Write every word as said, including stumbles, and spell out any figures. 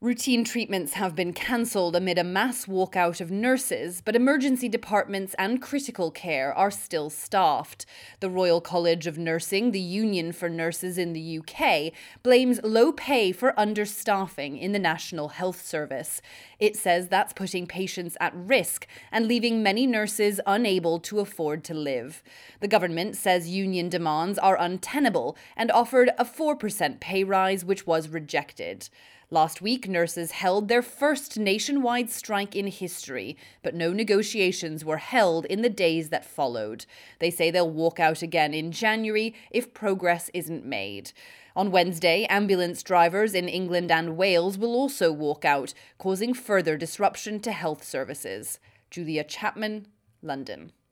Routine treatments have been cancelled amid a mass walkout of nurses, but emergency departments and critical care are still staffed. The Royal College of Nursing, the union for nurses in the U K, blames low pay for understaffing in the National Health Service. It says that's putting patients at risk and leaving many nurses unable to afford to live. The government says union demands are untenable and offered a four percent pay rise, which was rejected. Last week, nurses held their first nationwide strike in history, but no negotiations were held in the days that followed. They say they'll walk out again in January if progress isn't made. On Wednesday, ambulance drivers in England and Wales will also walk out, causing further disruption to health services. Julia Chapman, London.